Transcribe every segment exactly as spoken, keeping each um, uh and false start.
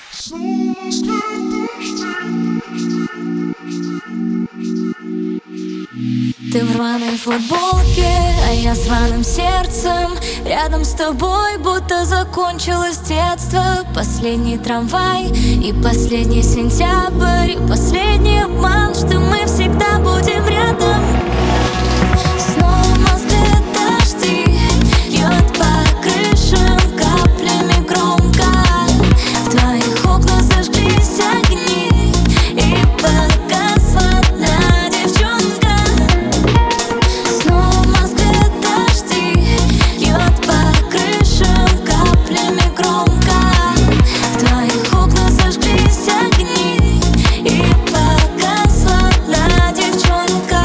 Ты в рваной футболке, а я с рваным сердцем. Рядом с тобой будто закончилось детство. Последний трамвай и последний сентябрь, и последний обман, что мы всегда будем рядом. Снова в Москве дожди, льет по крышам каплями громко. В твоих окнах зажглись огни, и погасла одна девчонка. Снова в Москве дожди, льет по крышам каплями громко. В твоих окнах зажглись огни, и погасла одна девчонка.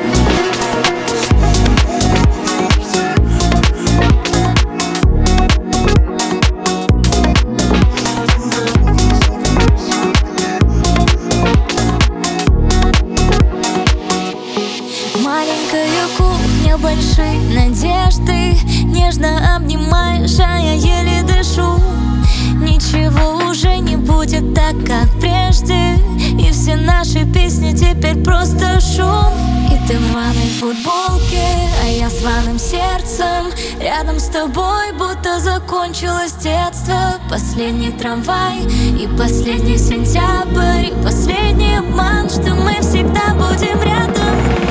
Маленькая кухня большой надежды, нежно обнимаешь, а я еле дышу. Ничего уже не будет так, как прежде, и все наши песни теперь просто шум. И ты в рваной футболке, а я с рваным сердцем. Рядом с тобой будто закончилось детство. Последний трамвай и последний сентябрь, и последний обман, что мы всегда будем рядом.